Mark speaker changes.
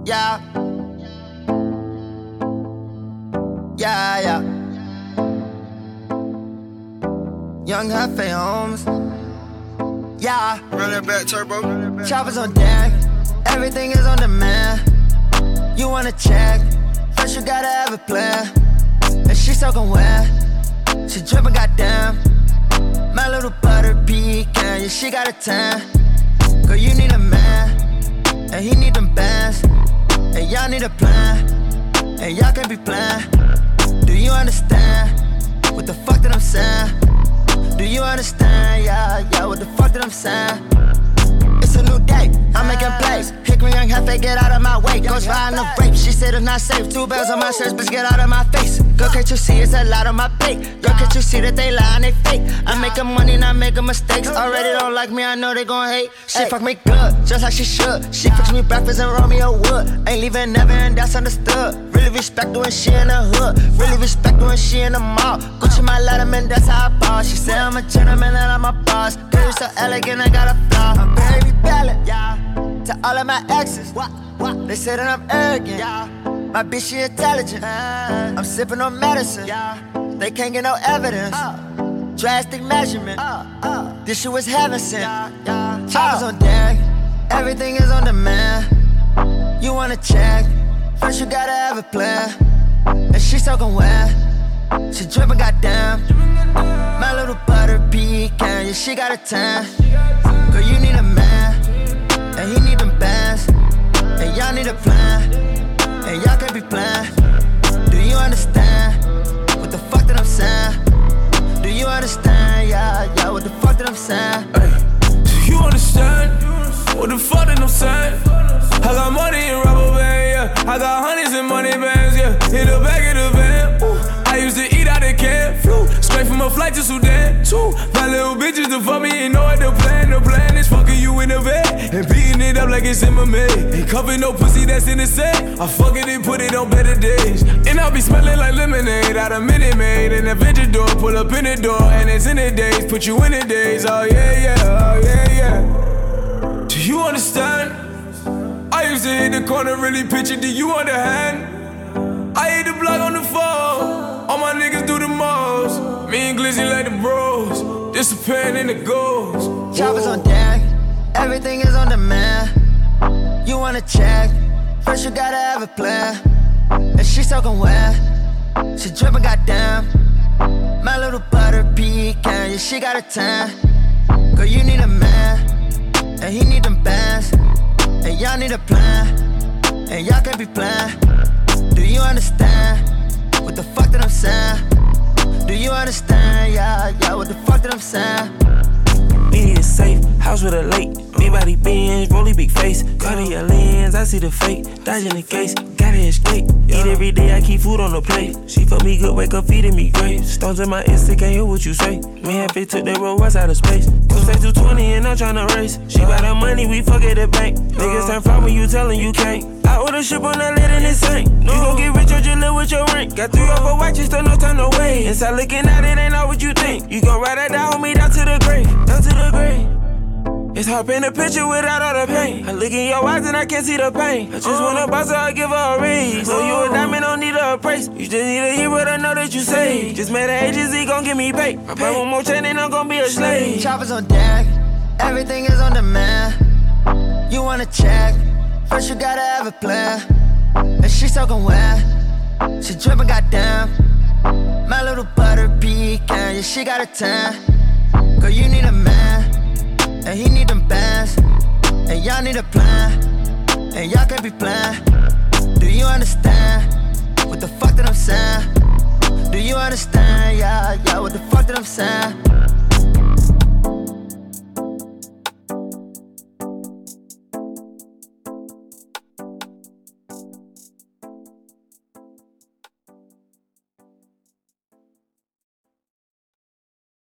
Speaker 1: Yeah. Yeah, yeah. Young Hefe Holmes. Yeah.
Speaker 2: Run that back, turbo.
Speaker 1: Choppers on deck. Everything is on demand. You wanna check? First you gotta have a plan. And she soaking wet. She drippin' goddamn. My little butter pecan. Yeah, she got a 10. Girl, you need a man. And he need them bands. And y'all need a plan. And y'all can't be playing. Do you understand? What the fuck that I'm saying? Do you understand? Yeah, what the fuck that I'm saying? It's a new day, I'm making plays. Hickory young Hefe, get out of my way. Goes riding the rape, she said it's not safe. 2 bells on my shirts, bitch, get out of my face. Girl, can't you see it's a lot on my plate? Girl, can't you see that they lie and they fake? I'm making money, not making mistakes. Already don't like me, I know they gon' hate. She fuck me good, just like she should. She fix me breakfast and Romeo wood. Ain't leaving never, and that's understood. Really respect her when she in the hood. Really respect her when she in the mall. Gucci my letterman, that's how I ball. She said I'm a gentleman and I'm a boss. Girl, you so elegant, I got a flaw. I'm baby ballad, yeah. To all of my exes, what? They say that I'm arrogant, yeah. My bitch, she intelligent. I'm sipping on medicine, yeah. They can't get no evidence. Drastic measurement. This shit was heaven sent. Choppers on deck. Everything is on demand. You wanna check? First you gotta have a plan. And she soaking wet. She drippin' goddamn. My little butter pecan. Yeah, she got a 10. Girl, you need a man. And he need them bands. And y'all need a plan. And y'all can't be playing. Do you understand? What the fuck that I'm saying? Do you understand? Yeah, what the fuck that I'm saying?
Speaker 3: Hey, do you understand? What the fuck that I'm saying? I got money in rubber band, yeah. I got hundreds in money bands, yeah. In the back of the van, ooh. I used to eat out of can, flew straight from a flight to Sudan, too. My little bitches to fuck me, ain't know what the plan. The plan is fucking you in the bed and beating it up like it's MMA. Ain't covered no pussy that's in the set. I fuck it and put it on better days. And I'll be smelling like lemonade out of Minute Maid. And Adventure door, pull up in the door, and it's in the days. Put you in the days, oh yeah, oh yeah. Do you understand? I used to hit the corner, really pitch it, do you understand? I hit the block on the phone. All my niggas do the most. Me and Glizzy like the bros. Disappearing in the ghost.
Speaker 1: Choppers on deck. Everything is on demand. You wanna check? First you gotta have a plan. And she soaking wet. She drippin' goddamn. My little butter pecan. Yeah, she got a 10. Girl, you need a man. And he need them bands. And y'all need a plan. And y'all can't be playing. Do you understand? What the fuck that I'm saying? Do you understand? Yeah, what the fuck that I'm saying?
Speaker 4: Bed safe, house with a lake. Big body Benz, rolly big face. Cartier lens, I see the fake. Dodging the case, gotta escape. Eat every day, I keep food on the plate. She fuck me good, wake up feeding me grapes. Stones in my Insta, can't hear what you say. Me and Fit took that road west out of space. Go say 220 and I'm tryna race. She buy the money, we fuck at the bank. Niggas turn fly when you tellin' you can't. I order ship on that lid and it ain't. You gon' get rich or just live with your rank. Got 3 or 4 watches, still no time to wait. Inside looking at it, ain't all what you think. You gon' ride that down, hold me down to the grave. Down to the grave. It's hard paint a picture without all the pain. I look in your eyes and I can't see the pain. I just wanna boss her, I give her a raise. So you a diamond, don't need a appraise. You just need a hero to know that you saved. Just made an agency, gon' give me pay. I buy one more chain and I'm gon' be a slave.
Speaker 1: Choppers on deck, everything is on demand. You wanna check? First you gotta have a plan. And she soaking wet. She drippin' goddamn. My little butter pecan. Yeah, she got a 10. Girl, you need a man. And he need them bands. And y'all need a plan. And y'all can't be playing. Do you understand?